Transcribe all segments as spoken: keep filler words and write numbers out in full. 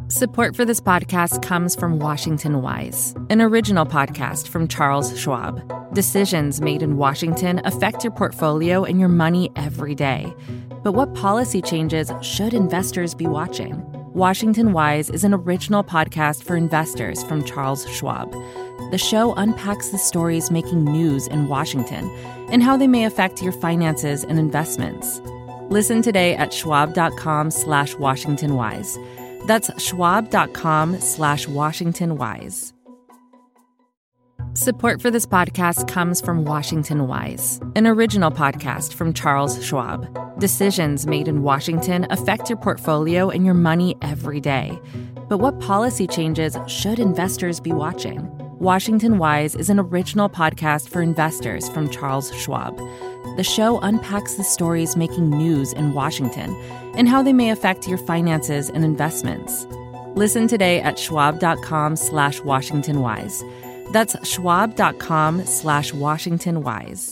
Support for this podcast comes from Washington Wise, an original podcast from Charles Schwab. Decisions made in Washington affect your portfolio and your money every day. But what policy changes should investors be watching? Washington Wise is an original podcast for investors from Charles Schwab. The show unpacks the stories making news in Washington and how they may affect your finances and investments. Listen today at schwab.com slash Washington Wise. That's schwab.com slash Washington Wise. Support for this podcast comes from Washington Wise, an original podcast from Charles Schwab. Decisions made in Washington affect your portfolio and your money every day. But what policy changes should investors be watching? Washington Wise is an original podcast for investors from Charles Schwab. The show unpacks the stories making news in Washington and how they may affect your finances and investments. Listen today at schwab.com slash Washington Wise. That's schwab.com slash Washington Wise.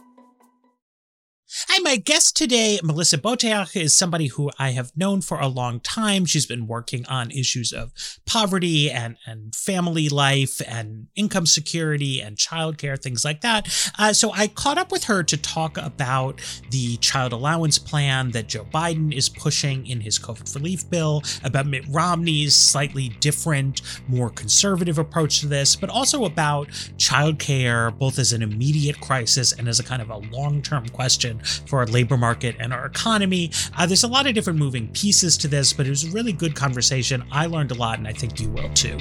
Hi, my guest today, Melissa Boteach, is somebody who I have known for a long time. She's been working on issues of poverty and, and family life and income security and childcare, things like that. Uh, so I caught up with her to talk about the child allowance plan that Joe Biden is pushing in his COVID relief bill, about Mitt Romney's slightly different, more conservative approach to this, but also about childcare, both as an immediate crisis and as a kind of a long-term question for our labor market and our economy. Uh, there's a lot of different moving pieces to this, but it was a really good conversation. I learned a lot, and I think you will too.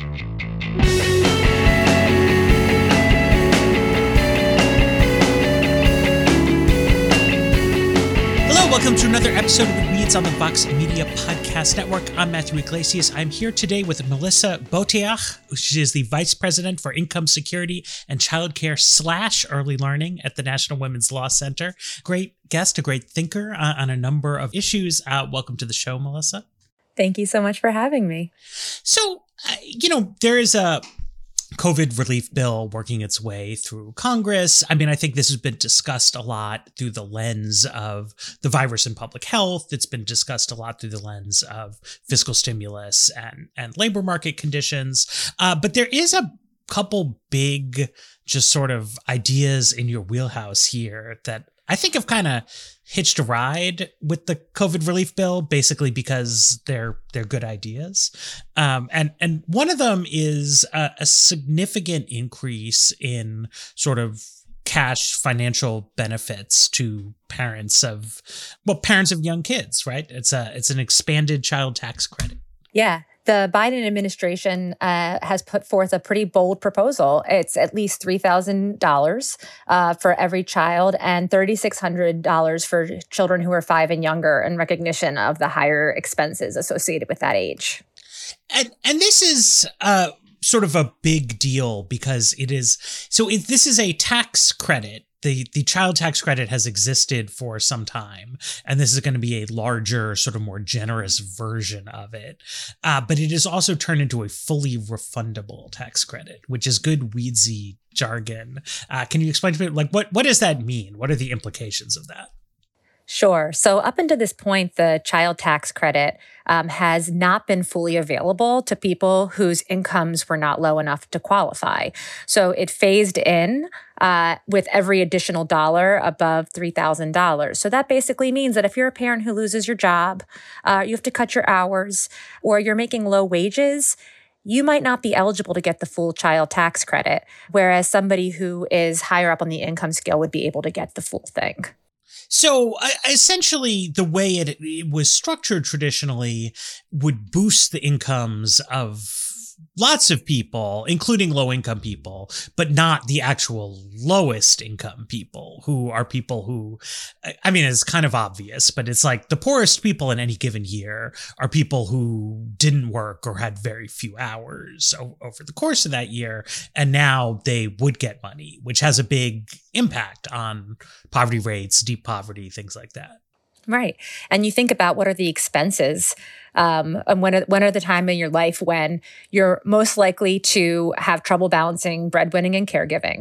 Hello, welcome to another episode of The Weeds on the Vox Media Podcast Network. I'm Matthew Iglesias. I'm here today with Melissa Boteach. She is the Vice President for Income Security and Childcare slash Early Learning at the National Women's Law Center. Great guest, a great thinker uh, on a number of issues. Uh, welcome to the show, Melissa. Thank you so much for having me. So, uh, you know, there is a COVID relief bill working its way through Congress. I mean, I think this has been discussed a lot through the lens of the virus and public health. It's been discussed a lot through the lens of fiscal stimulus and, and labor market conditions. Uh, but there is a couple big just sort of ideas in your wheelhouse here that I think have kind of hitched a ride with the COVID relief bill, basically because they're they're good ideas. Um, and and one of them is a, a significant increase in sort of cash financial benefits to parents of well parents of young kids, right? It's a it's an expanded child tax credit. Yeah. The Biden administration uh, has put forth a pretty bold proposal. It's at least three thousand dollars uh, for every child and three thousand six hundred dollars for children who are five and younger in recognition of the higher expenses associated with that age. And and this is uh, sort of a big deal because it is, so it, this is a tax credit. The the child tax credit has existed for some time, and this is going to be a larger, sort of more generous version of it. Uh, but it is also turned into a fully refundable tax credit, which is good weedsy jargon. Uh, can you explain to me, like, what, what does that mean? What are the implications of that? Sure. So up until this point, the child tax credit um, has not been fully available to people whose incomes were not low enough to qualify. So it phased in uh, with every additional dollar above three thousand dollars. So that basically means that if you're a parent who loses your job, uh, you have to cut your hours, or you're making low wages, you might not be eligible to get the full child tax credit, whereas somebody who is higher up on the income scale would be able to get the full thing. So uh, essentially, the way it, it was structured traditionally would boost the incomes of lots of people, including low-income people, but not the actual lowest income people, who are people who, I mean, it's kind of obvious, but it's like the poorest people in any given year are people who didn't work or had very few hours o- over the course of that year, and now they would get money, which has a big impact on poverty rates, deep poverty, things like that. Right. And you think about what are the expenses um, and when are, when are the time in your life when you're most likely to have trouble balancing breadwinning and caregiving,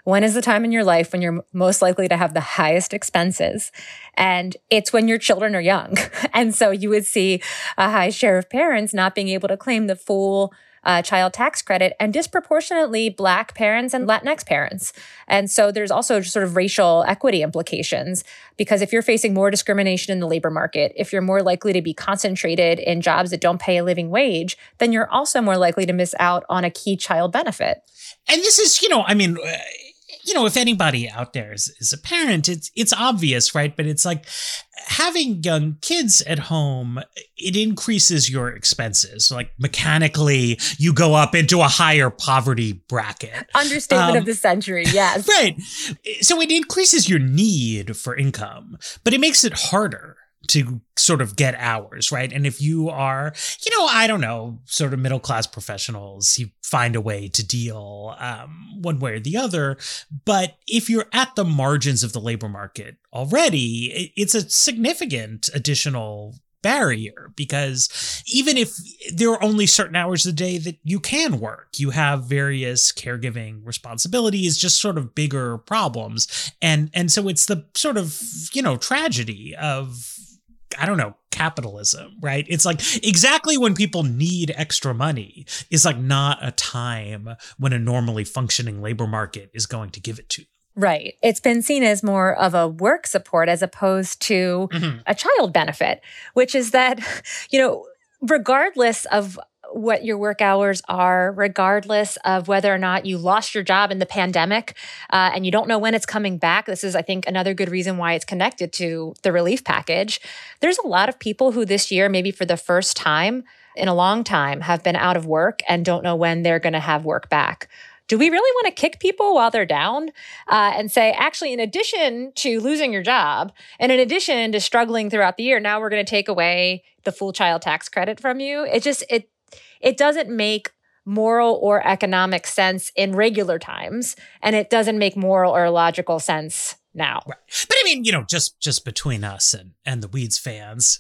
when is the time in your life when you're most likely to have the highest expenses? And it's when your children are young. And so you would see a high share of parents not being able to claim the full uh, child tax credit, and disproportionately Black parents and Latinx parents. And so there's also sort of racial equity implications, because if you're facing more discrimination in the labor market, if you're more likely to be concentrated in jobs that don't pay a living wage, then you're also more likely to miss out on a key child benefit. And this is, you know, I mean, uh, you know, if anybody out there is, is a parent, it's it's obvious, right? But it's like having young kids at home, it increases your expenses. Like mechanically, you go up into a higher poverty bracket. Understatement um, of the century, yes. Right. So it increases your need for income, but it makes it harder to sort of get hours, right? And if you are, you know, I don't know, sort of middle-class professionals, you find a way to deal um, one way or the other. But if you're at the margins of the labor market already, it's a significant additional barrier, because even if there are only certain hours a day that you can work, you have various caregiving responsibilities, just sort of bigger problems. And, and so it's the sort of, you know, tragedy of, I don't know, capitalism, right? It's like exactly when people need extra money is like not a time when a normally functioning labor market is going to give it to you. Right. It's been seen as more of a work support as opposed to mm-hmm. a child benefit, which is that, you know, regardless of what your work hours are, regardless of whether or not you lost your job in the pandemic uh, and you don't know when it's coming back. This is, I think, another good reason why it's connected to the relief package. There's a lot of people who this year, maybe for the first time in a long time, have been out of work and don't know when they're going to have work back. Do we really want to kick people while they're down uh, and say, actually, in addition to losing your job and in addition to struggling throughout the year, now we're going to take away the full child tax credit from you? It just, it, It doesn't make moral or economic sense in regular times, and it doesn't make moral or logical sense now. Right. But I mean, you know, just just between us and, and the Weeds fans,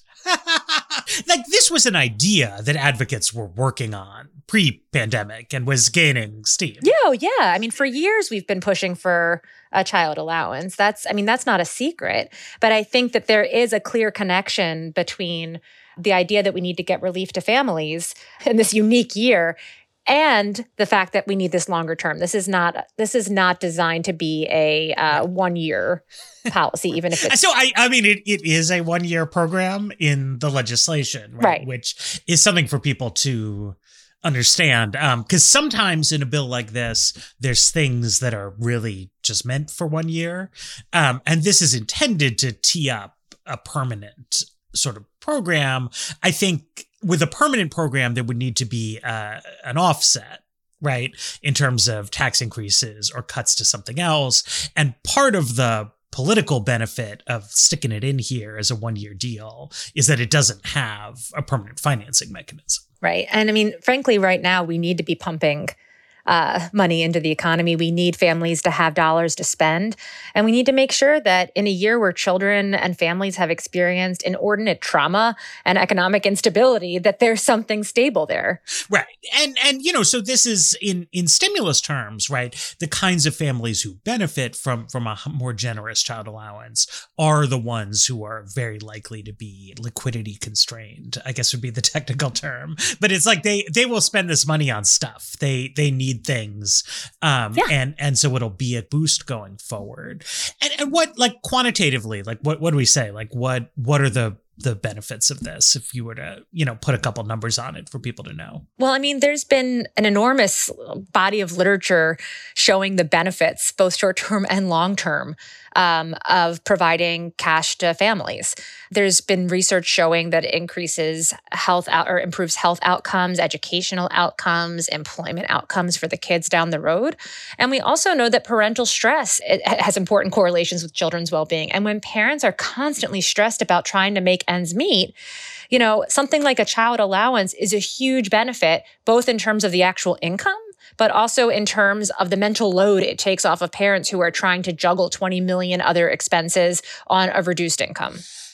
like this was an idea that advocates were working on pre-pandemic and was gaining steam. Yeah, yeah. I mean, for years we've been pushing for a child allowance. That's, I mean, that's not a secret. But I think that there is a clear connection between the idea that we need to get relief to families in this unique year and the fact that we need this longer term. This is not this is not designed to be a uh, one-year policy, even if it's... So, I, I mean, it, it is a one-year program in the legislation, right? right. Which is something for people to understand. Um, because sometimes in a bill like this, there's things that are really just meant for one year. Um, and this is intended to tee up a permanent sort of program. I think with a permanent program, there would need to be uh, an offset, right, in terms of tax increases or cuts to something else. And part of the political benefit of sticking it in here as a one-year deal is that it doesn't have a permanent financing mechanism. Right. And I mean, frankly, right now, we need to be pumping Uh, money into the economy. We need families to have dollars to spend. And we need to make sure that in a year where children and families have experienced inordinate trauma and economic instability, that there's something stable there. Right. And, and you know, so this is in, in stimulus terms, right? The kinds of families who benefit from, from a more generous child allowance are the ones who are very likely to be liquidity constrained, I guess would be the technical term. But it's like they, they will spend this money on stuff. They, they need things. Um, yeah. and, and so it'll be a boost going forward. And, and what, like quantitatively, like what, what do we say? Like what, what are the, the benefits of this if you were to, you know, put a couple numbers on it for people to know? Well, I mean, there's been an enormous body of literature showing the benefits, both short-term and long-term, um, of providing cash to families. There's been research showing that it increases health out or improves health outcomes, educational outcomes, employment outcomes for the kids down the road. And we also know that parental stress it has important correlations with children's well-being. And when parents are constantly stressed about trying to make ends meet, you know, something like a child allowance is a huge benefit, both in terms of the actual income, but also in terms of the mental load it takes off of parents who are trying to juggle twenty million other expenses on a reduced income.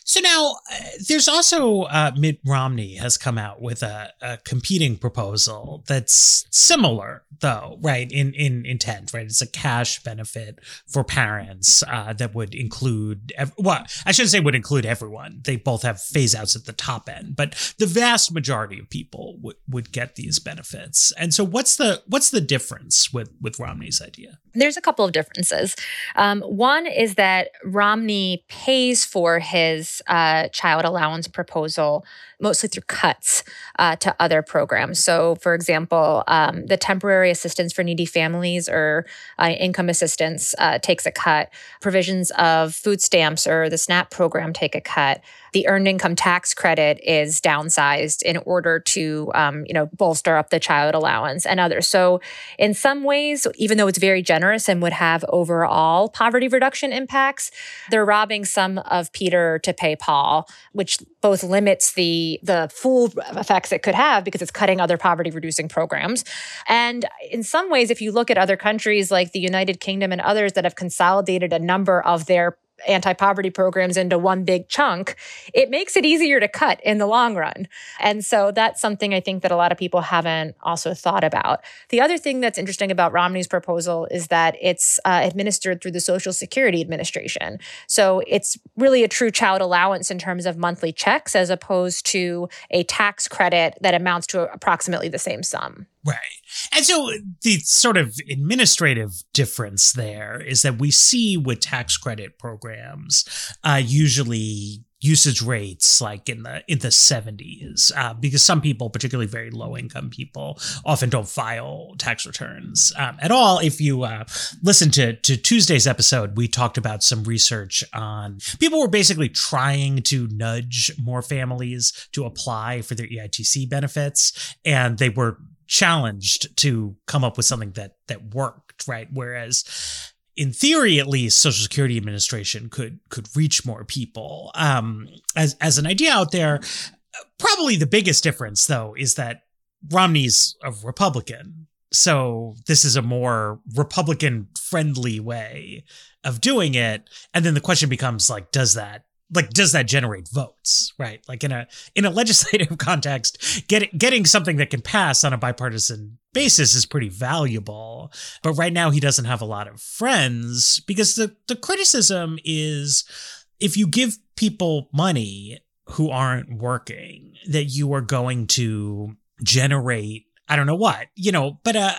So now uh, there's also uh, Mitt Romney has come out with a, a competing proposal that's similar, though, right, in, in intent, right? It's a cash benefit for parents uh, that would include, ev- well, I shouldn't say would include everyone. They both have phase outs at the top end, but the vast majority of people would, would get these benefits. And so what's the what's the difference with, with Romney's idea? There's a couple of differences. Um, one is that Romney pays for his uh, child allowance proposal mostly through cuts uh, to other programs. So, for example, um, the temporary assistance for needy families or uh, income assistance uh, takes a cut. Provisions of food stamps or the SNAP program take a cut. The earned income tax credit is downsized in order to, um, you know, bolster up the child allowance and others. So, in some ways, even though it's very generous and would have overall poverty reduction impacts, they're robbing some of Peter to pay Paul, which both limits the the full effects it could have because it's cutting other poverty reducing programs. And in some ways, if you look at other countries like the United Kingdom and others that have consolidated a number of their anti-poverty programs into one big chunk, it makes it easier to cut in the long run. And so that's something I think that a lot of people haven't also thought about. The other thing that's interesting about Romney's proposal is that it's uh, administered through the Social Security Administration. So it's really a true child allowance in terms of monthly checks as opposed to a tax credit that amounts to approximately the same sum. Right. And so the sort of administrative difference there is that we see with tax credit programs, uh, usually usage rates like in the in the seventies, uh, because some people, particularly very low income people, often don't file tax returns um, at all. If you uh, listen to, to Tuesday's episode, we talked about some research on people were basically trying to nudge more families to apply for their E I T C benefits, and they were challenged to come up with something that that worked, right? Whereas in theory, at least, Social Security Administration could could reach more people. Um, as as an idea out there, probably the biggest difference, though, is that Romney's a Republican. So this is a more Republican-friendly way of doing it. And then the question becomes, like, does that Like, does that generate votes, right? Like in a in a legislative context, get, getting something that can pass on a bipartisan basis is pretty valuable. But right now, he doesn't have a lot of friends because the, the criticism is if you give people money who aren't working, that you are going to generate, I don't know what, you know, but uh,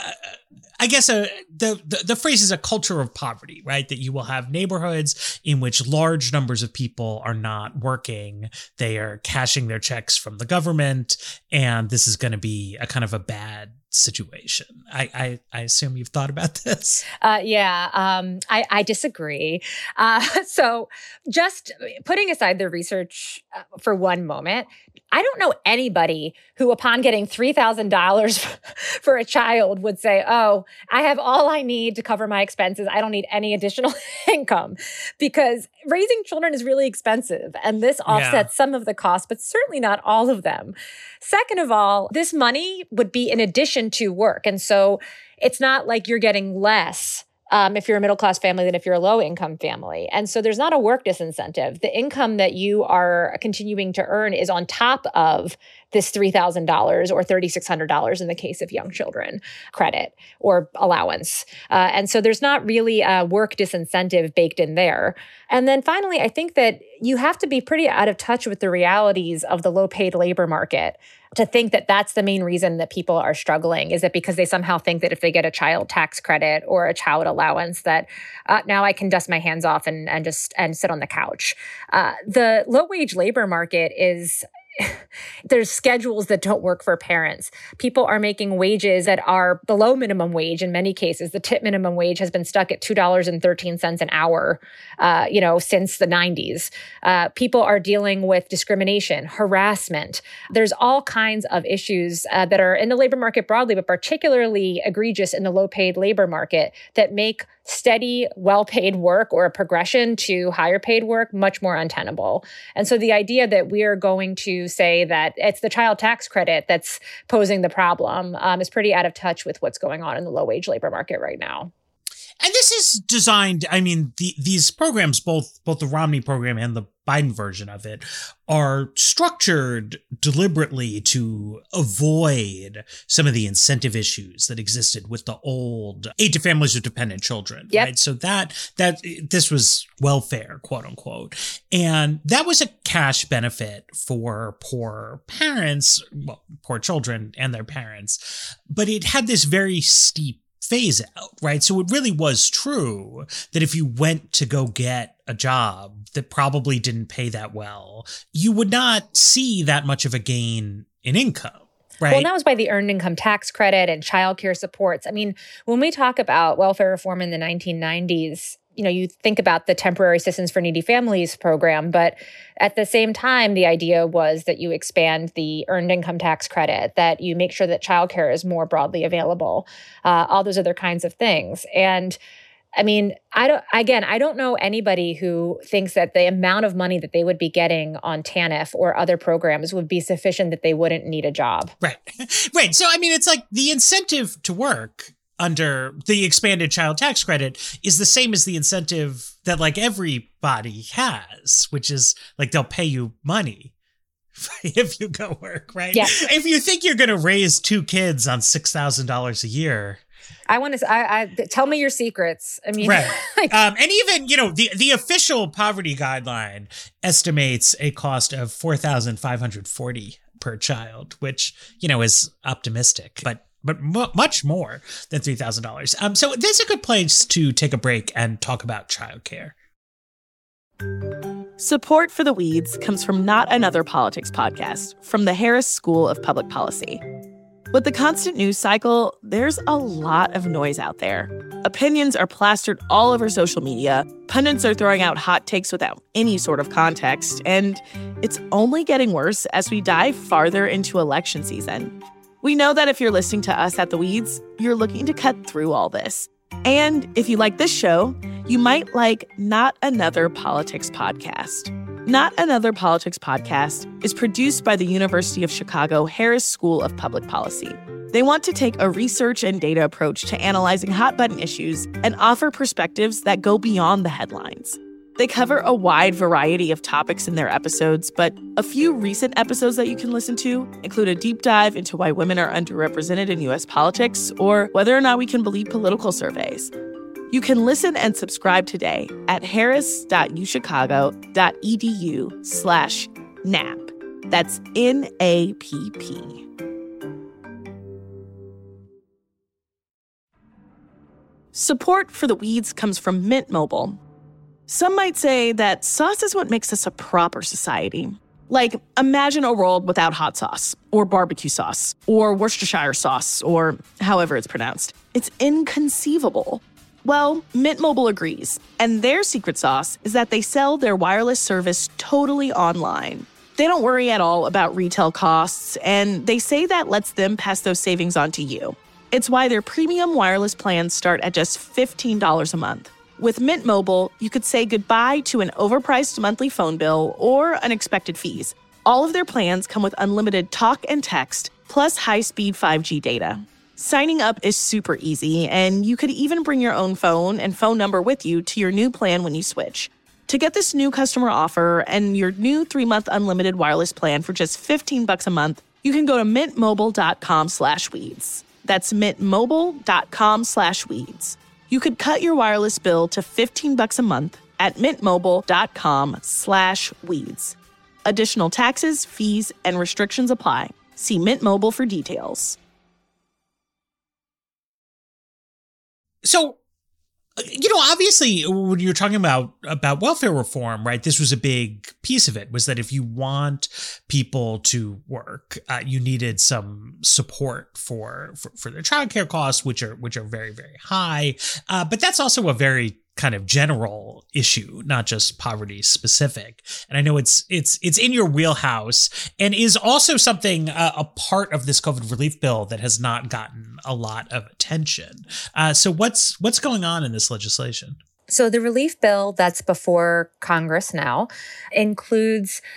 I guess uh, the, the the phrase is a culture of poverty, right? That you will have neighborhoods in which large numbers of people are not working. They are cashing their checks from the government. And this is going to be a kind of a bad situation. I, I, I assume you've thought about this. Uh, yeah, um, I, I disagree. Uh, so just putting aside the research uh, for one moment, I don't know anybody who, upon getting three thousand dollars for a child, would say, oh, I have all I need to cover my expenses. I don't need any additional income, because raising children is really expensive. And this offsets yeah. some of the costs, but certainly not all of them. Second of all, this money would be in addition to work. And so it's not like you're getting less Um, if you're a middle-class family than if you're a low-income family. And so there's not a work disincentive. The income that you are continuing to earn is on top of this three thousand dollars or three thousand six hundred dollars in the case of young children credit or allowance. Uh, and so there's not really a work disincentive baked in there. And then finally, I think that you have to be pretty out of touch with the realities of the low-paid labor market to think that that's the main reason that people are struggling. Is it because they somehow think that if they get a child tax credit or a child allowance that uh, now I can dust my hands off and, and just and sit on the couch? Uh, the low-wage labor market is... there's schedules that don't work for parents. People are making wages that are below minimum wage in many cases. The tip minimum wage has been stuck at two dollars and thirteen cents an hour, uh, you know, since the nineties. Uh, people are dealing with discrimination, harassment. There's all kinds of issues uh, that are in the labor market broadly, but particularly egregious in the low-paid labor market that make steady, well-paid work or a progression to higher paid work much more untenable. And so the idea that we are going to say that it's the child tax credit that's posing the problem um, is pretty out of touch with what's going on in the low-wage labor market right now. And this is designed, I mean, the, these programs, both both the Romney program and the Biden version of it, are structured deliberately to avoid some of the incentive issues that existed with the old aid to families with dependent children. Yep. Right. So that that this was welfare, quote unquote. And that was a cash benefit for poor parents, well, poor children and their parents. But it had this very steep phase out, right? So it really was true that if you went to go get a job that probably didn't pay that well, you would not see that much of a gain in income. Right. Well, and that was by the earned income tax credit and childcare supports. I mean, when we talk about welfare reform in the nineteen nineties, you know, you think about the Temporary Assistance for Needy Families program, but at the same time, the idea was that you expand the earned income tax credit, that you make sure that childcare is more broadly available, uh, all those other kinds of things. And I mean, I don't, again, I don't know anybody who thinks that the amount of money that they would be getting on TANF or other programs would be sufficient that they wouldn't need a job. Right. Right. So, I mean, it's like the incentive to work under the expanded child tax credit is the same as the incentive that like everybody has, which is like they'll pay you money if you go work, right? Yeah. If you think you're going to raise two kids on six thousand dollars a year. I want to, I, I, tell me your secrets. I mean, right. like, um, and even, you know, the, the official poverty guideline estimates a cost of four thousand five hundred forty dollars per child, which, you know, is optimistic, but but m- much more than three thousand dollars. Um, so this is a good place to take a break and talk about childcare. Support for The Weeds comes from Not Another Politics podcast from the Harris School of Public Policy. With the constant news cycle, there's a lot of noise out there. Opinions are plastered all over social media, pundits are throwing out hot takes without any sort of context, and it's only getting worse as we dive farther into election season. We know that if you're listening to us at The Weeds, you're looking to cut through all this. And if you like this show, you might like Not Another Politics podcast. Not Another Politics podcast is produced by the University of Chicago Harris School of Public Policy. They want to take a research and data approach to analyzing hot-button issues and offer perspectives that go beyond the headlines. They cover a wide variety of topics in their episodes, but a few recent episodes that you can listen to include a deep dive into why women are underrepresented in U S politics or whether or not we can believe political surveys. You can listen and subscribe today at harris.uchicago.edu slash NAP. That's N A P P. Support for The Weeds comes from Mint Mobile. Some might say that sauce is what makes us a proper society. Like, imagine a world without hot sauce, or barbecue sauce, or Worcestershire sauce, or however it's pronounced. It's inconceivable. Well, Mint Mobile agrees, and their secret sauce is that they sell their wireless service totally online. They don't worry at all about retail costs, and they say that lets them pass those savings on to you. It's why their premium wireless plans start at just fifteen dollars a month. With Mint Mobile, you could say goodbye to an overpriced monthly phone bill or unexpected fees. All of their plans come with unlimited talk and text, plus high-speed five G data. Signing up is super easy, and you could even bring your own phone and phone number with you to your new plan when you switch. To get this new customer offer and your new three-month unlimited wireless plan for just fifteen bucks a month, you can go to mintmobile.com slash weeds. That's mintmobile.com slash weeds. You could cut your wireless bill to fifteen bucks a month at mintmobile.com slash weeds. Additional taxes, fees, and restrictions apply. See Mint Mobile for details. So, you know, obviously, when you're talking about about welfare reform, right, this was a big piece of it, was that if you want people to work, uh, you needed some support for, for, for their childcare costs, which are which are very, very high. Uh, but that's also a very kind of general issue, not just poverty specific. And I know it's it's it's in your wheelhouse and is also something, uh, a part of this COVID relief bill that has not gotten a lot of attention. Uh, so what's what's going on in this legislation? So the relief bill that's before Congress now includes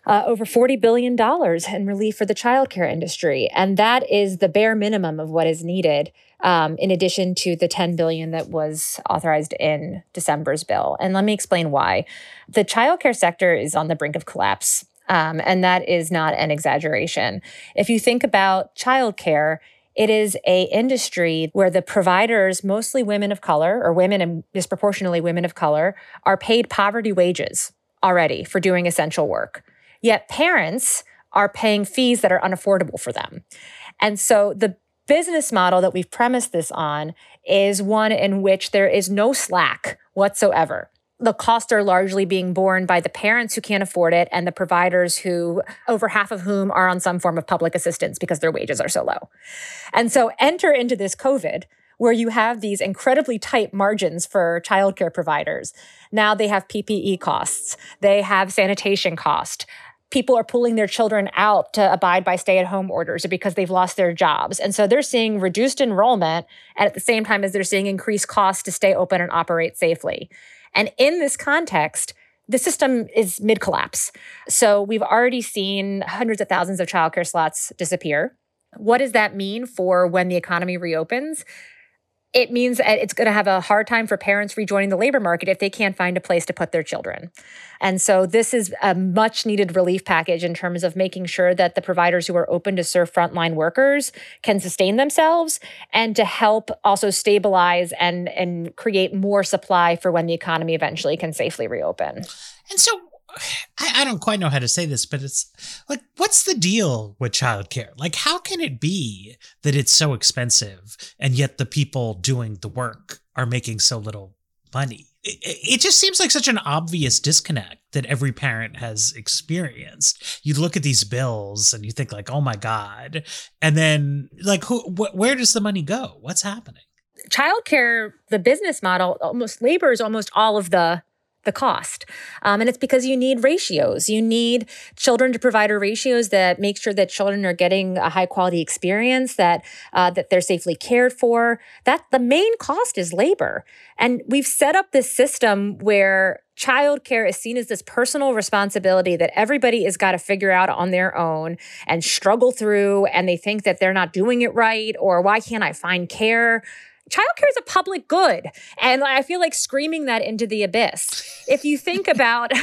Uh, over forty billion dollars in relief for the childcare industry. And that is the bare minimum of what is needed, um, in addition to the ten billion dollars that was authorized in December's bill. And let me explain why. The childcare sector is on the brink of collapse, um, and that is not an exaggeration. If you think about childcare, it is a industry where the providers, mostly women of color, or women and disproportionately women of color, are paid poverty wages already for doing essential work. Yet parents are paying fees that are unaffordable for them. And so the business model that we've premised this on is one in which there is no slack whatsoever. The costs are largely being borne by the parents who can't afford it and the providers who, over half of whom are on some form of public assistance because their wages are so low. And so enter into this COVID where you have these incredibly tight margins for childcare providers. Now they have P P E costs. They have sanitation cost. People are pulling their children out to abide by stay-at-home orders because they've lost their jobs. And so they're seeing reduced enrollment and at the same time as they're seeing increased costs to stay open and operate safely. And in this context, the system is mid-collapse. So we've already seen hundreds of thousands of childcare slots disappear. What does that mean for when the economy reopens? It means that it's going to have a hard time for parents rejoining the labor market if they can't find a place to put their children. And so this is a much needed relief package in terms of making sure that the providers who are open to serve frontline workers can sustain themselves and to help also stabilize and, and create more supply for when the economy eventually can safely reopen. And so I, I don't quite know how to say this, but it's like, what's the deal with childcare? Like, how can it be that it's so expensive and yet the people doing the work are making so little money? It, it just seems like such an obvious disconnect that every parent has experienced. You look at these bills and you think like, oh my God. And then like, who, wh- where does the money go? What's happening? Childcare, the business model, almost labor is almost all of the the cost. Um, and it's because you need ratios. You need children to provider ratios that make sure that children are getting a high quality experience, that uh, that they're safely cared for. That the main cost is labor. And we've set up this system where childcare is seen as this personal responsibility that everybody has got to figure out on their own and struggle through. And they think that they're not doing it right, or why can't I find care? Childcare is a public good. And I feel like screaming that into the abyss. If you think about,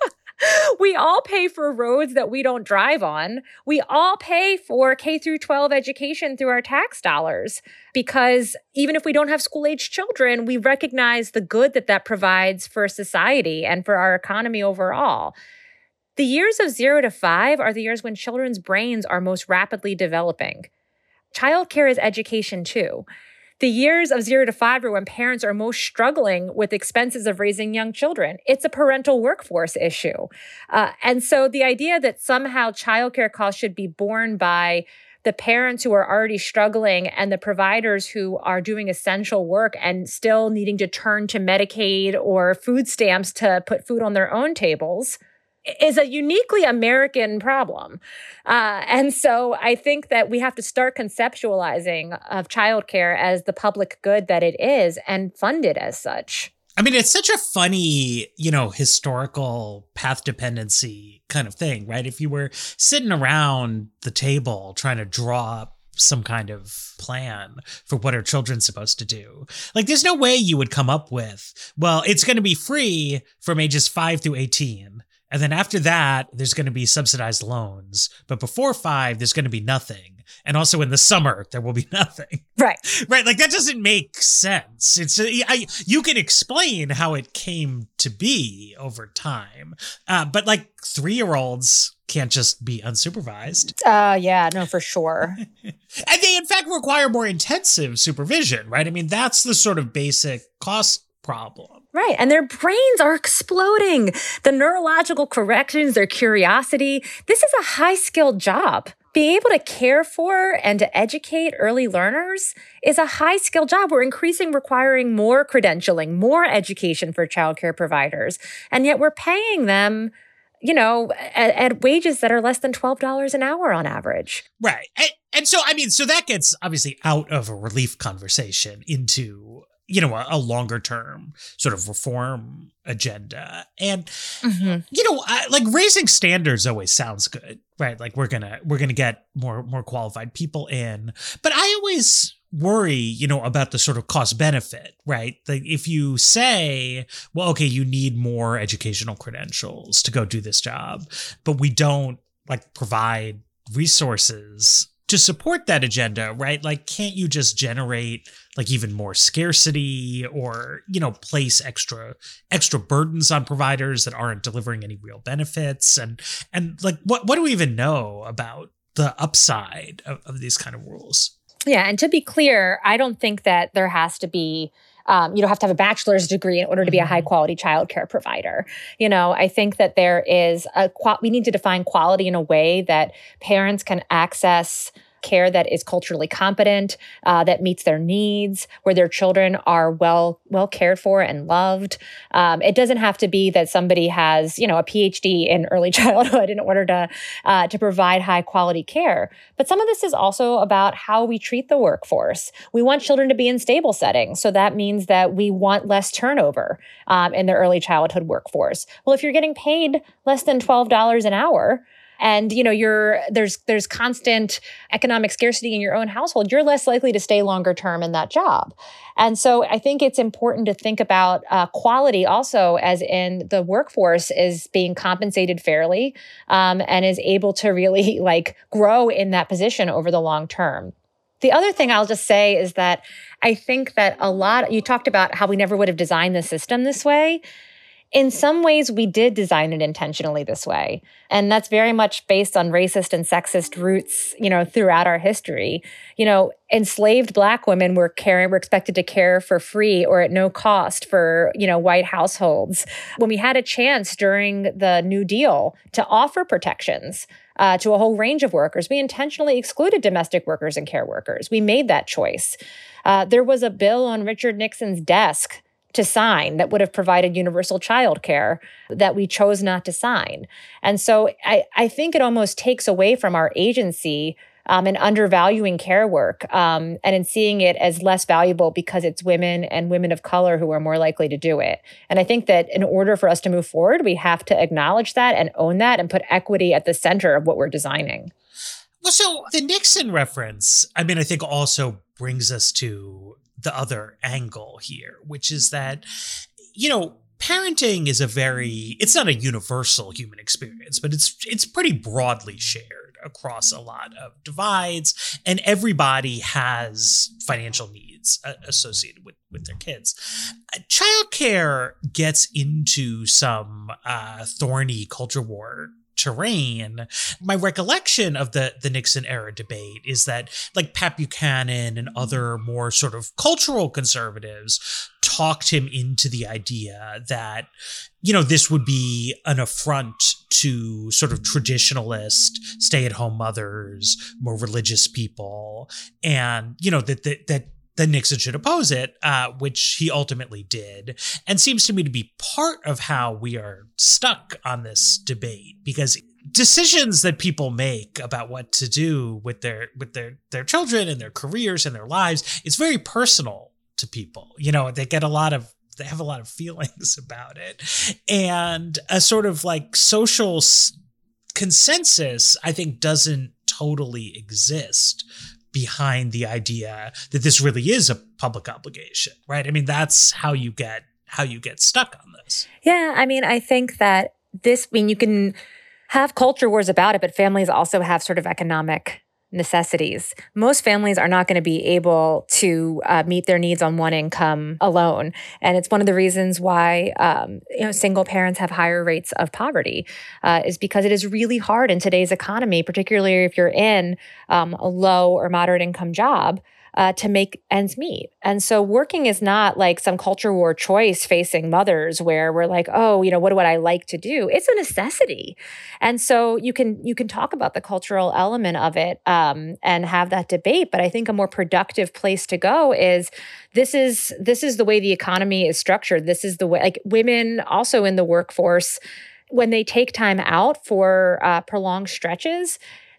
we all pay for roads that we don't drive on. We all pay for K through twelve education through our tax dollars, because even if we don't have school-aged children, we recognize the good that that provides for society and for our economy overall. The years of zero to five are the years when children's brains are most rapidly developing. Childcare is education too. The years of zero to five are when parents are most struggling with expenses of raising young children. It's a parental workforce issue. Uh, and so the idea that somehow childcare costs should be borne by the parents who are already struggling and the providers who are doing essential work and still needing to turn to Medicaid or food stamps to put food on their own tables is a uniquely American problem. Uh, and so I think that we have to start conceptualizing of childcare as the public good that it is and fund it as such. I mean, it's such a funny, you know, historical path dependency kind of thing, right? If you were sitting around the table trying to draw up some kind of plan for what are children supposed to do, like there's no way you would come up with, well, it's going to be free from ages five through eighteen. And then after that, there's going to be subsidized loans. But before five, there's going to be nothing. And also in the summer, there will be nothing. Right. Right. Like that doesn't make sense. It's I, you can explain how it came to be over time. Uh, but like three-year-olds can't just be unsupervised. Uh, yeah, no, for sure. And they, in fact, require more intensive supervision, right? I mean, that's the sort of basic cost problem. Right. And their brains are exploding. The neurological corrections, their curiosity. This is a high-skilled job. Being able to care for and to educate early learners is a high-skilled job. We're increasing requiring more credentialing, more education for childcare providers. And yet we're paying them, you know, at, at wages that are less than twelve dollars an hour on average. Right. And, and so, I mean, so that gets obviously out of a relief conversation into you know, a, a longer term sort of reform agenda. And, Mm-hmm. you know, I, like raising standards always sounds good, right? Like we're going to, we're going to get more, more qualified people in, but I always worry, you know, about the sort of cost benefit, right? Like if you say, well, okay, you need more educational credentials to go do this job, but we don't like provide resources to support that agenda, right? Like, can't you just generate like even more scarcity or, you know, place extra, extra burdens on providers that aren't delivering any real benefits? And, and like, what, what do we even know about the upside of, of these kind of rules? Yeah. And to be clear, I don't think that there has to be, um, you don't have to have a bachelor's degree in order to be a high quality childcare provider. You know, I think that there is a, we need to define quality in a way that parents can access care that is culturally competent, uh, that meets their needs, where their children are well well cared for and loved. Um, it doesn't have to be that somebody has, you know, a P H D in early childhood in order to uh, to provide high quality care. But some of this is also about how we treat the workforce. We want children to be in stable settings, so that means that we want less turnover um, in the early childhood workforce. Well, if you're getting paid less than twelve dollars an hour, and, you know, you're there's there's constant economic scarcity in your own household, you're less likely to stay longer term in that job. And so I think it's important to think about uh, quality also as in the workforce is being compensated fairly um, and is able to really like grow in that position over the long term. The other thing I'll just say is that I think that a lot, you talked about how we never would have designed the system this way. In some ways, we did design it intentionally this way. And that's very much based on racist and sexist roots, you know, throughout our history. You know, enslaved Black women were caring, were expected to care for free or at no cost for, you know, white households. When we had a chance during the New Deal to offer protections uh, to a whole range of workers, we intentionally excluded domestic workers and care workers. We made that choice. Uh, there was a bill on Richard Nixon's desk to sign that would have provided universal child care that we chose not to sign. And so I, I think it almost takes away from our agency um, in undervaluing care work um, and in seeing it as less valuable because it's women and women of color who are more likely to do it. And I think that in order for us to move forward, we have to acknowledge that and own that and put equity at the center of what we're designing. Well, so the Nixon reference, I mean, I think also brings us to the other angle here, which is that, you know, parenting is a very, it's not a universal human experience, but it's it's pretty broadly shared across a lot of divides, and everybody has financial needs uh, associated with, with their kids. Uh, childcare gets into some uh, thorny culture war terrain. My recollection of the, the Nixon era debate is that like Pat Buchanan and other more sort of cultural conservatives talked him into the idea that, you know, this would be an affront to sort of traditionalist stay-at-home mothers, more religious people, and, you know, that that that that Nixon should oppose it, uh, which he ultimately did, and seems to me to be part of how we are stuck on this debate, because decisions that people make about what to do with their with their their children and their careers and their lives, it's very personal to people. You know, they get a lot of they have a lot of feelings about it, and a sort of like social s- consensus, I think, doesn't totally exist behind the idea that this really is a public obligation, right? I mean, that's how you get how you get stuck on this. Yeah, I mean, I think that this, I mean, you can have culture wars about it, but families also have sort of economic necessities. Most families are not going to be able to uh, meet their needs on one income alone. And it's one of the reasons why um, you know, single parents have higher rates of poverty, uh, is because it is really hard in today's economy, particularly if you're in um, a low or moderate income job, Uh, to make ends meet. And so working is not like some culture war choice facing mothers where we're like, oh, you know, what would I like to do? It's a necessity. And so you can you can talk about the cultural element of it um, and have that debate. But I think a more productive place to go is this is this is the way the economy is structured. This is the way, like women also in the workforce, when they take time out for uh, prolonged stretches,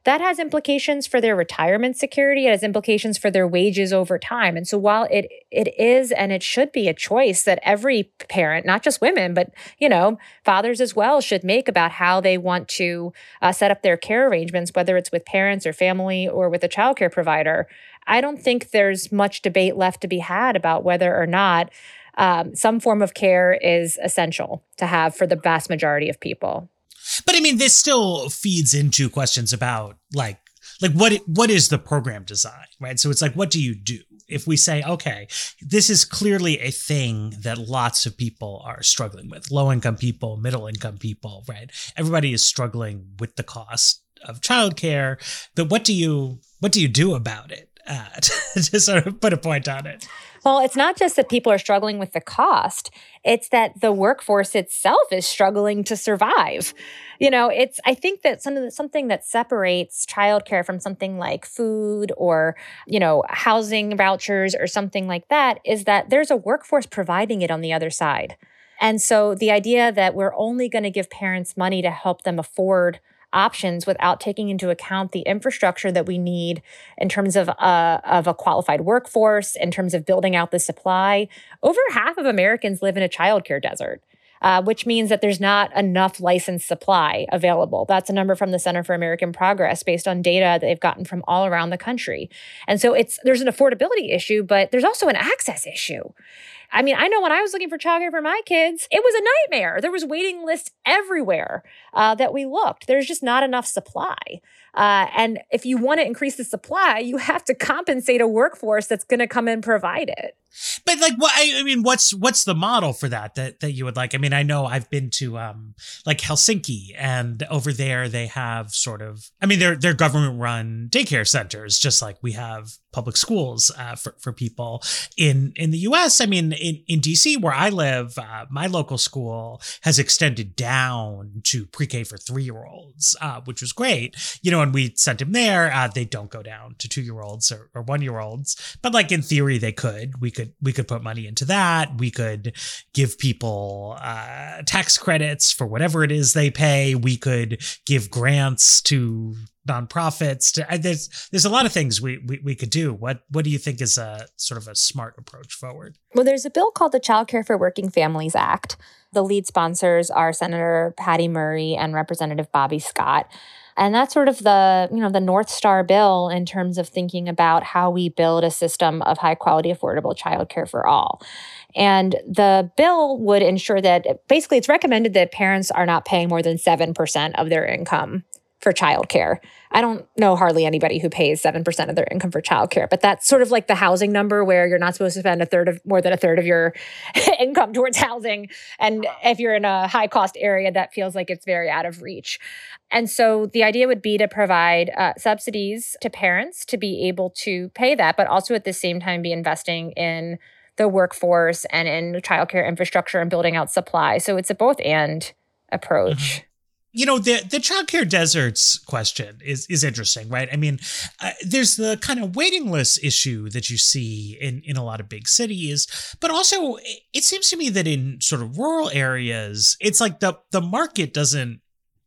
that has implications for their retirement security. It has implications for their wages over time. And so while it it is and it should be a choice that every parent, not just women, but, you know, fathers as well, should make about how they want to uh, set up their care arrangements, whether it's with parents or family or with a childcare provider, I don't think there's much debate left to be had about whether or not um, some form of care is essential to have for the vast majority of people. But I mean, this still feeds into questions about like, like what, what is the program design, right? So it's like, what do you do? If we say, okay, this is clearly a thing that lots of people are struggling with, low income people, middle income people, right? Everybody is struggling with the cost of childcare, but what do you, what do you do about it? Uh, to sort of put a point on it. Well, it's not just that people are struggling with the cost. It's that the workforce itself is struggling to survive. You know, it's, I think that some of the, something that separates childcare from something like food or, you know, housing vouchers or something like that is that there's a workforce providing it on the other side. And so the idea that we're only going to give parents money to help them afford options without taking into account the infrastructure that we need in terms of, uh, of a qualified workforce, in terms of building out the supply. Over half of Americans live in a childcare desert, uh, which means that there's not enough licensed supply available. That's a number from the Center for American Progress based on data that they've gotten from all around the country. And so it's there's an affordability issue, but there's also an access issue. I mean, I know when I was looking for childcare for my kids, it was a nightmare. There was waiting lists everywhere uh, that we looked. There's just not enough supply. Uh, and if you want to increase the supply, you have to compensate a workforce that's going to come and provide it. But like, what I mean, what's what's the model for that that that you would like? I mean, I know I've been to um like Helsinki, and over there they have sort of, I mean, they're they're government run daycare centers, just like we have public schools uh, for for people in in the U S. I mean, in in D C where I live, uh, my local school has extended down to pre-K for three year olds, uh, which was great. You know, and we sent them there. Uh, they don't go down to two year olds or, or one year olds, but like in theory they could. We could. We could put money into that. We could give people uh, tax credits for whatever it is they pay. We could give grants to nonprofits. To, uh, there's there's a lot of things we, we we could do. What what do you think is a sort of a smart approach forward? Well, there's a bill called the Child Care for Working Families Act. The lead sponsors are Senator Patty Murray and Representative Bobby Scott. And that's sort of the, you know, the North Star bill in terms of thinking about how we build a system of high quality, affordable childcare for all. And the bill would ensure that basically it's recommended that parents are not paying more than seven percent of their income for childcare. I don't know hardly anybody who pays seven percent of their income for childcare, but that's sort of like the housing number where you're not supposed to spend a third of more than a third of your income towards housing. And if you're in a high cost area, that feels like it's very out of reach. And so the idea would be to provide uh, subsidies to parents to be able to pay that, but also at the same time be investing in the workforce and in childcare infrastructure and building out supply. So it's a both and approach. Mm-hmm. You know, the the childcare deserts question is is interesting, right? I mean, uh, there's the kind of waiting list issue that you see in, in a lot of big cities, but also it seems to me that in sort of rural areas, it's like the the market doesn't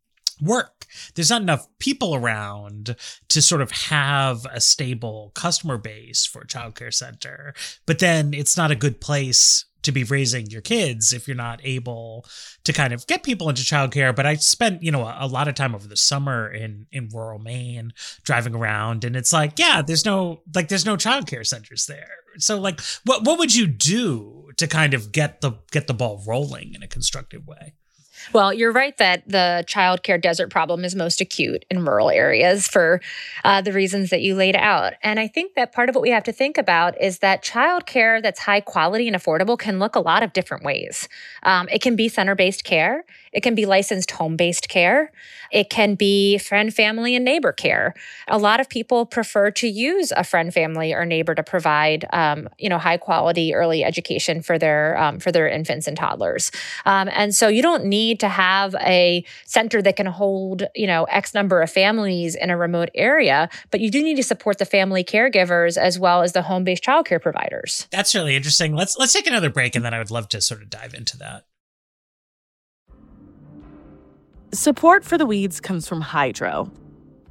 work. There's not enough people around to sort of have a stable customer base for a childcare center, but then it's not a good place to be raising your kids if you're not able to kind of get people into childcare. But I spent, you know, a, a lot of time over the summer in, in rural Maine driving around, and it's like, yeah, there's no, like, there's no childcare centers there. So like, what, what would you do to kind of get the, get the ball rolling in a constructive way? Well, you're right that the childcare desert problem is most acute in rural areas for uh, the reasons that you laid out. And I think that part of what we have to think about is that childcare that's high quality and affordable can look a lot of different ways. Um, it can be center-based care. It can be licensed home-based care. It can be friend, family, and neighbor care. A lot of people prefer to use a friend, family, or neighbor to provide, um, you know, high-quality early education for their um, for their infants and toddlers. Um, and so you don't need to have a center that can hold, you know, X number of families in a remote area, but you do need to support the family caregivers as well as the home-based childcare providers. That's really interesting. Let's let's take another break, and then I would love to sort of dive into that. Support for The Weeds comes from Hydrow.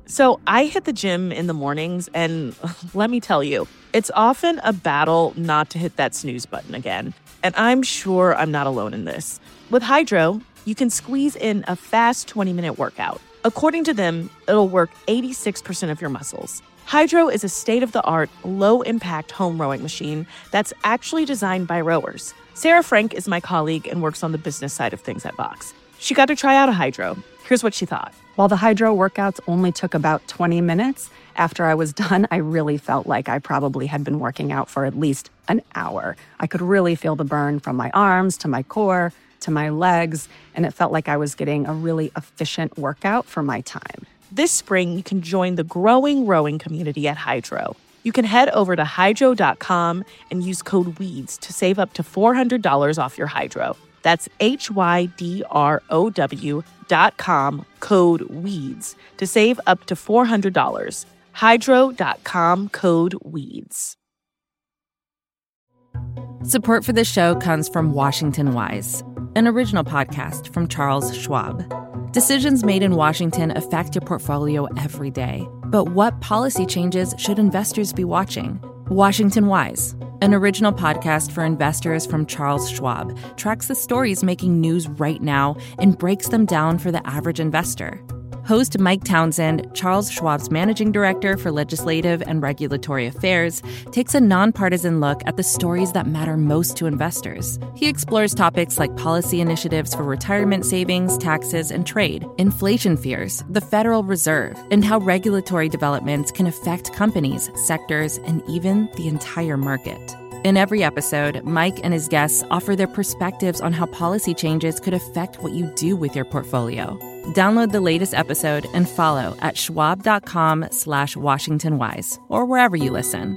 So I hit the gym in the mornings, and let me tell you, it's often a battle not to hit that snooze button again. And I'm sure I'm not alone in this. With Hydrow, you can squeeze in a fast twenty-minute workout. According to them, it'll work eighty-six percent of your muscles. Hydrow is a state-of-the-art, low-impact home rowing machine that's actually designed by rowers. Sarah Frank is my colleague and works on the business side of things at Vox. She got to try out a Hydrow. Here's what she thought. While the Hydrow workouts only took about twenty minutes, after I was done, I really felt like I probably had been working out for at least an hour. I could really feel the burn from my arms to my core to my legs, and it felt like I was getting a really efficient workout for my time. This spring, you can join the growing rowing community at Hydrow. You can head over to hydrow dot com and use code WEEDS to save up to four hundred dollars off your Hydrow. That's H Y D R O W dot com, code WEEDS, to save up to four hundred dollars. hydrow dot com, code WEEDS. Support for this show comes from Washington Wise, an original podcast from Charles Schwab. Decisions made in Washington affect your portfolio every day. But what policy changes should investors be watching? Washington Wise, an original podcast for investors from Charles Schwab, tracks the stories making news right now and breaks them down for the average investor. Host Mike Townsend, Charles Schwab's managing director for legislative and regulatory affairs, takes a nonpartisan look at the stories that matter most to investors. He explores topics like policy initiatives for retirement savings, taxes, and trade, inflation fears, the Federal Reserve, and how regulatory developments can affect companies, sectors, and even the entire market. In every episode, Mike and his guests offer their perspectives on how policy changes could affect what you do with your portfolio. Download the latest episode and follow at schwab.com slash WashingtonWise or wherever you listen.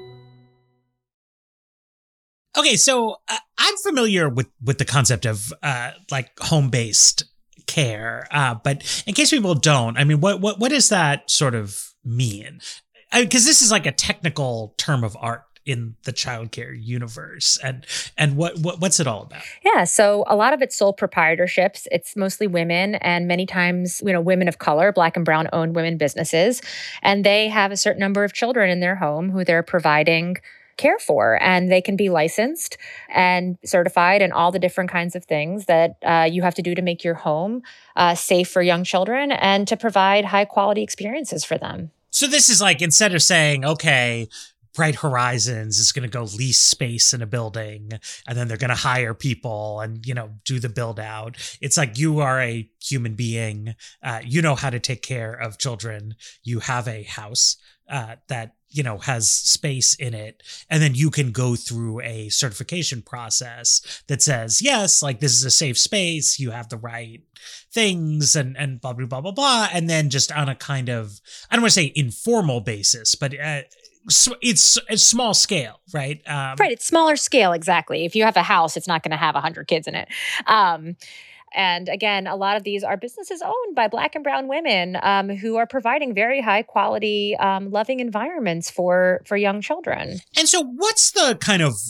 Okay, so uh, I'm familiar with, with the concept of uh, like home-based care, uh, but in case people don't, I mean, what what what does that sort of mean? Because this is like a technical term of art in the childcare universe, and and what, what what's it all about? Yeah, so a lot of it's sole proprietorships. It's mostly women, and many times, you know, women of color, Black and brown owned women businesses, and they have a certain number of children in their home who they're providing care for, and they can be licensed and certified and all the different kinds of things that uh, you have to do to make your home uh, safe for young children and to provide high quality experiences for them. So this is like, instead of saying, okay, Bright Horizons is going to go lease space in a building, and then they're going to hire people and, you know, do the build out. It's like, you are a human being. Uh, you know how to take care of children. You have a house uh, that, you know, has space in it. And then you can go through a certification process that says, yes, like this is a safe space. You have the right things and, and blah, blah, blah, blah, blah. And then just on a kind of, I don't want to say informal basis, but uh, it's a small scale, right? Um, right. It's smaller scale. Exactly. If you have a house, it's not going to have a hundred kids in it. Um, and again, a lot of these are businesses owned by Black and brown women um, who are providing very high quality, um, loving environments for, for young children. And so what's the kind of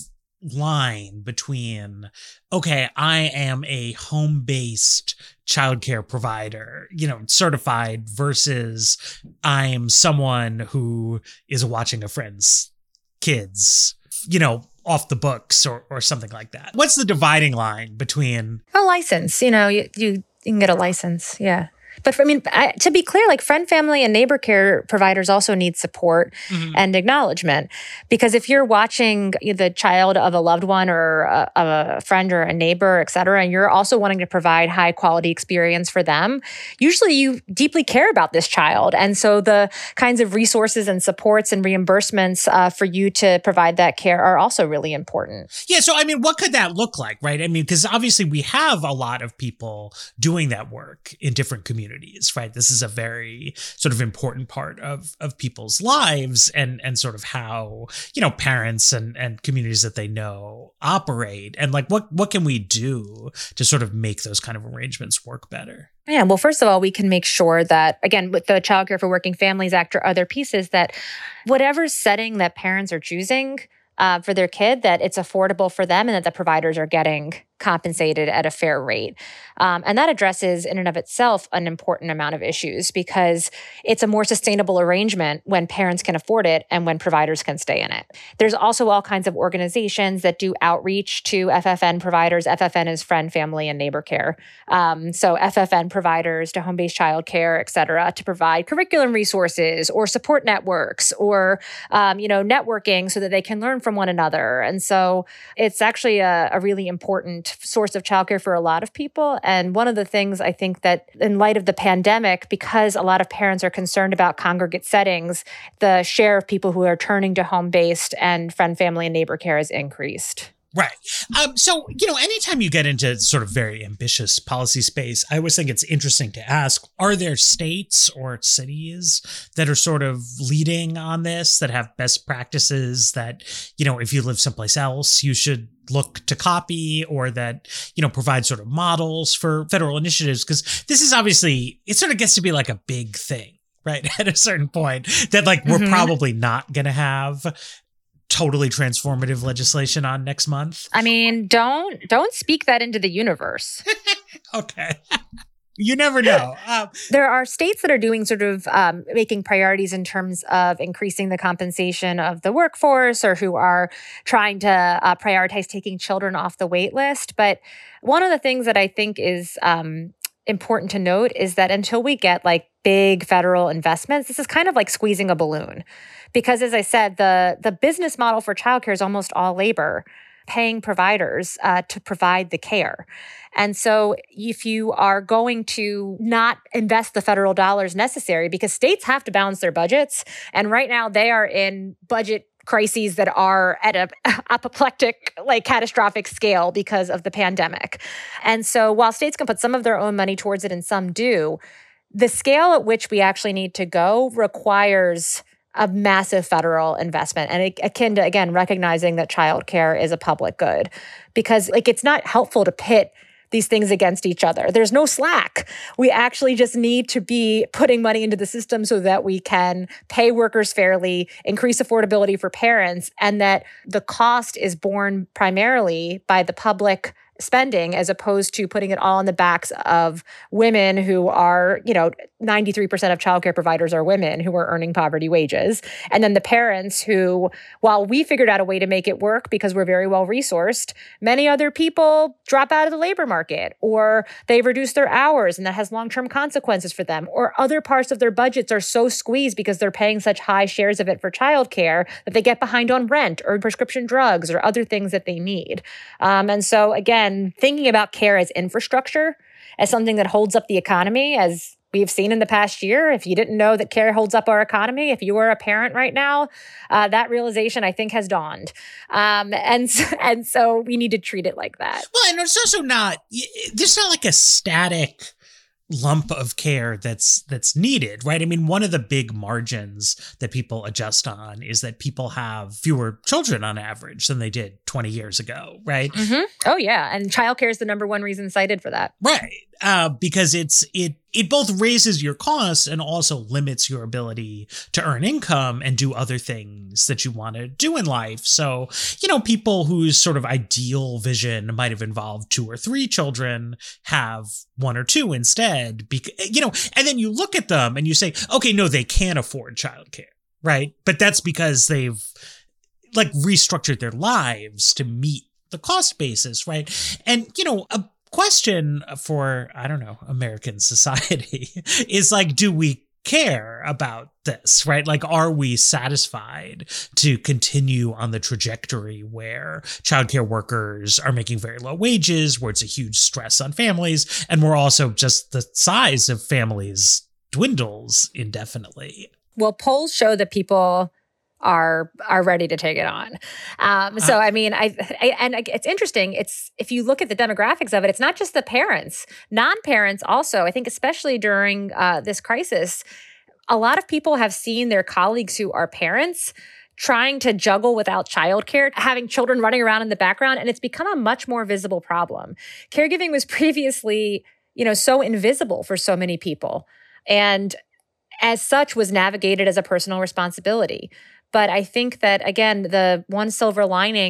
line between, okay, I am a home-based childcare provider, you know, certified, versus I'm someone who is watching a friend's kids, you know, off the books or, or something like that? What's the dividing line between? A license, you know, you, you, you can get a license. Yeah. But I mean, I, to be clear, like friend, family, and neighbor care providers also need support mm-hmm. and acknowledgement. Because if you're watching the child of a loved one or a, of a friend or a neighbor, et cetera, and you're also wanting to provide high quality experience for them, usually you deeply care about this child. And so the kinds of resources and supports and reimbursements uh, for you to provide that care are also really important. Yeah. So, I mean, what could that look like, right? I mean, because obviously we have a lot of people doing that work in different communities. Communities, right? This is a very sort of important part of of people's lives, and and sort of how, you know, parents and and communities that they know operate, and like what what can we do to sort of make those kind of arrangements work better? Yeah, well, first of all, we can make sure that, again, with the Child Care for Working Families Act or other pieces, that whatever setting that parents are choosing Uh, for their kid, that it's affordable for them and that the providers are getting compensated at a fair rate. Um, and that addresses in and of itself an important amount of issues because it's a more sustainable arrangement when parents can afford it and when providers can stay in it. There's also all kinds of organizations that do outreach to F F N providers. F F N is Friend, Family, and Neighbor Care. Um, so F F N providers to home-based childcare, et cetera, to provide curriculum resources or support networks or, um, you know, networking so that they can learn from one another. And so it's actually a, a really important source of childcare for a lot of people. And one of the things I think that in light of the pandemic, because a lot of parents are concerned about congregate settings, the share of people who are turning to home-based and friend, family, and neighbor care has increased. Right. Um, so, you know, anytime you get into sort of very ambitious policy space, I always think it's interesting to ask, are there states or cities that are sort of leading on this, that have best practices that, you know, if you live someplace else, you should look to copy, or that, you know, provide sort of models for federal initiatives? Because this is obviously, it sort of gets to be like a big thing, right? At a certain point that like we're mm-hmm. probably not going to have totally transformative legislation on next month. I mean, don't don't speak that into the universe. Okay. You never know. Um, there are states that are doing sort of um, making priorities in terms of increasing the compensation of the workforce, or who are trying to uh, prioritize taking children off the wait list. But one of the things that I think is um, important to note is that until we get like big federal investments, this is kind of like squeezing a balloon. Because as I said, the, the business model for childcare is almost all labor, paying providers uh, to provide the care. And so if you are going to not invest the federal dollars necessary, because states have to balance their budgets, and right now they are in budget crises that are at a apoplectic, like catastrophic scale because of the pandemic. And so while states can put some of their own money towards it and some do, the scale at which we actually need to go requires a massive federal investment, and it, akin to, again, recognizing that childcare is a public good, because like it's not helpful to pit these things against each other. There's no slack. We actually just need to be putting money into the system so that we can pay workers fairly, increase affordability for parents, and that the cost is borne primarily by the public spending, as opposed to putting it all on the backs of women who are, you know, ninety-three percent of childcare providers are women who are earning poverty wages. And then the parents who, while we figured out a way to make it work because we're very well resourced, many other people drop out of the labor market, or they reduce their hours and that has long-term consequences for them, or other parts of their budgets are so squeezed because they're paying such high shares of it for childcare that they get behind on rent or prescription drugs or other things that they need. Um, and so again, thinking about care as infrastructure, as something that holds up the economy, as we've seen in the past year. If you didn't know that care holds up our economy, if you are a parent right now, uh, that realization, I think, has dawned. Um, and, and so we need to treat it like that. Well, and it's also not, there's not like a static lump of care that's that's needed, right? I mean, one of the big margins that people adjust on is that people have fewer children on average than they did twenty years ago, right? Mm-hmm. Oh, yeah. And childcare is the number one reason cited for that. Right. Uh, because it's it it both raises your costs and also limits your ability to earn income and do other things that you want to do in life. So, you know, people whose sort of ideal vision might have involved two or three children have one or two instead, because, you know, and then you look at them and you say, okay, no, they can't afford childcare, right? But that's because they've like restructured their lives to meet the cost basis, right? And, you know, a question for, I don't know, American society is like, do we care about this, right? Like, are we satisfied to continue on the trajectory where childcare workers are making very low wages, where it's a huge stress on families, and where also just the size of families dwindles indefinitely? Well, polls show that people are are ready to take it on. Um, so, I mean, I, I and it's interesting. It's if you look at the demographics of it, it's not just the parents, non-parents also. I think especially during uh, this crisis, a lot of people have seen their colleagues who are parents trying to juggle without childcare, having children running around in the background, and it's become a much more visible problem. Caregiving was previously, you know, so invisible for so many people, and as such was navigated as a personal responsibility. But I think that, again, the one silver lining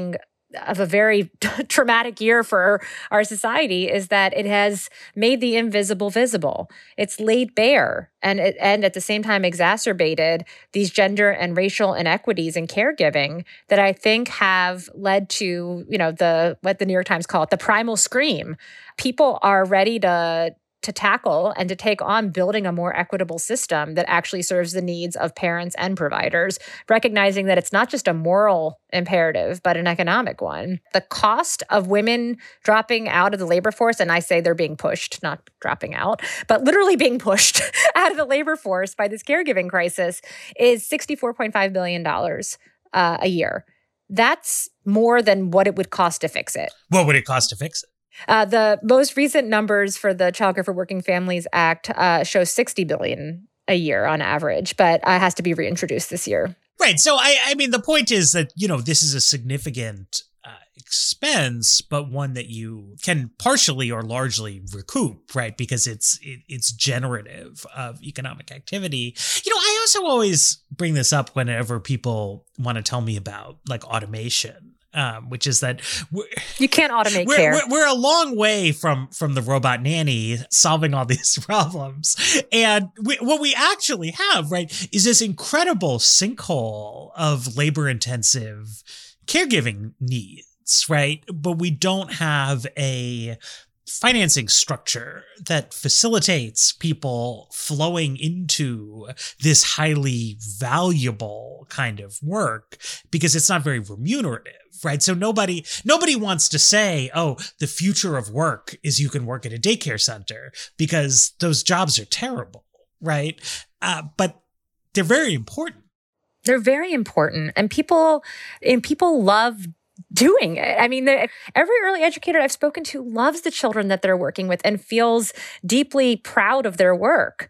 of a very traumatic year for our society is that it has made the invisible visible. It's laid bare and it, and at the same time exacerbated these gender and racial inequities in caregiving that I think have led to, you know, the what the New York Times call it, the primal scream. People are ready to to tackle and to take on building a more equitable system that actually serves the needs of parents and providers, recognizing that it's not just a moral imperative, but an economic one. The cost of women dropping out of the labor force, and I say they're being pushed, not dropping out, but literally being pushed out of the labor force by this caregiving crisis, is sixty-four point five billion dollars uh, a year. That's more than what it would cost to fix it. What would it cost to fix it? Uh, the most recent numbers for the Child Care for Working Families Act uh, show sixty billion dollars a year on average, but it uh, has to be reintroduced this year. Right. So, I, I mean, the point is that, you know, this is a significant uh, expense, but one that you can partially or largely recoup, right? Because it's it, it's generative of economic activity. You know, I also always bring this up whenever people want to tell me about like automation. Um, which is that we're, you can't automate we're, care. We're, we're a long way from from the robot nanny solving all these problems. And we, what we actually have, right, is this incredible sinkhole of labor-intensive caregiving needs, right? But we don't have a financing structure that facilitates people flowing into this highly valuable kind of work because it's not very remunerative, right? So nobody nobody wants to say, oh, the future of work is you can work at a daycare center because those jobs are terrible, right? Uh, but they're very important. They're very important. And people and people love doing it. I mean, every early educator I've spoken to loves the children that they're working with and feels deeply proud of their work.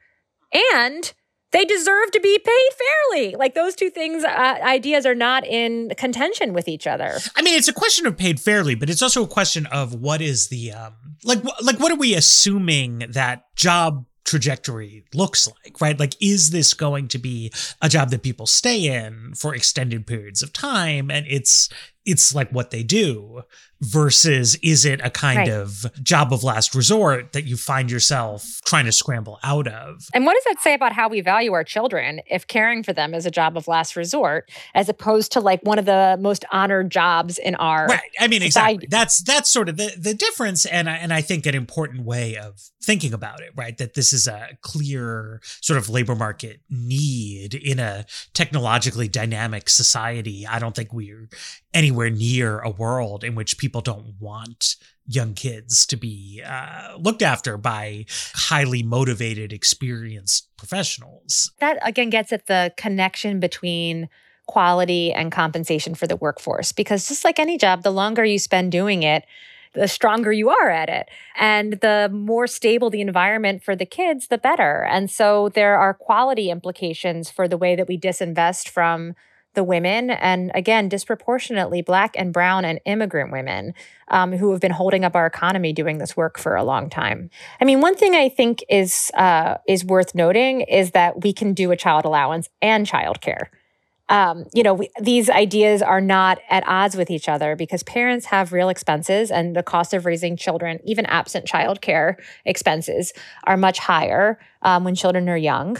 And they deserve to be paid fairly. Like those two things, uh, ideas are not in contention with each other. I mean, it's a question of paid fairly, but it's also a question of what is the, um, like, like what are we assuming that job trajectory looks like, right? Like, is this going to be a job that people stay in for extended periods of time? And it's, it's like what they do versus is it a kind right. of job of last resort that you find yourself trying to scramble out of? And what does that say about how we value our children if caring for them is a job of last resort as opposed to like one of the most honored jobs in our Right. I mean, society? Exactly. That's that's sort of the, the difference. And I, and I think an important way of thinking about it, right? That this is a clear sort of labor market need in a technologically dynamic society. I don't think we're anywhere near a world in which people don't want young kids to be uh, looked after by highly motivated, experienced professionals. That, again, gets at the connection between quality and compensation for the workforce. Because just like any job, the longer you spend doing it, the stronger you are at it. And the more stable the environment for the kids, the better. And so there are quality implications for the way that we disinvest from the women, and again, disproportionately Black and brown and immigrant women um, who have been holding up our economy doing this work for a long time. I mean, one thing I think is uh, is worth noting is that we can do a child allowance and childcare. Um, you know, we, these ideas are not at odds with each other because parents have real expenses and the cost of raising children, even absent childcare expenses, are much higher um, when children are young.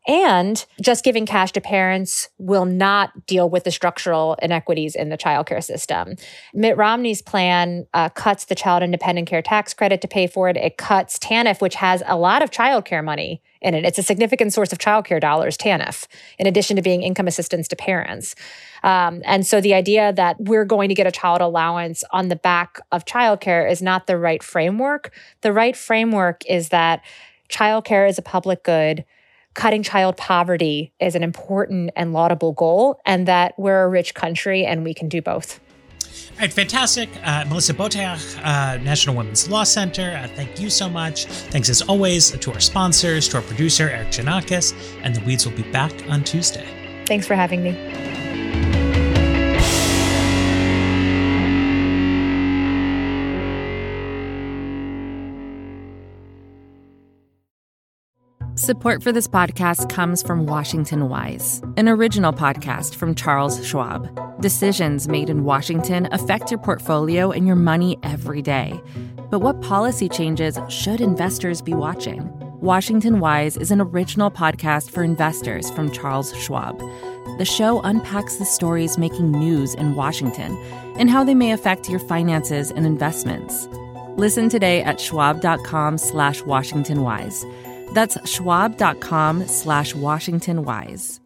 And just giving cash to parents will not deal with the structural inequities in the childcare system. Mitt Romney's plan uh, cuts the child independent care tax credit to pay for it. It cuts TANF, which has a lot of childcare money in it. It's a significant source of childcare dollars, TANF, in addition to being income assistance to parents. Um, and so the idea that we're going to get a child allowance on the back of childcare is not the right framework. The right framework is that childcare is a public good. Cutting child poverty is an important and laudable goal, and that we're a rich country and we can do both. All right, fantastic. Uh, Melissa Boteach, uh, National Women's Law Center, uh, thank you so much. Thanks as always to our sponsors, to our producer, Eric Janakis, and The Weeds will be back on Tuesday. Thanks for having me. Support for this podcast comes from Washington Wise, an original podcast from Charles Schwab. Decisions made in Washington affect your portfolio and your money every day. But what policy changes should investors be watching? Washington Wise is an original podcast for investors from Charles Schwab. The show unpacks the stories making news in Washington and how they may affect your finances and investments. Listen today at schwab.com slash Washington Wise. That's schwab.com slash Washington Wise.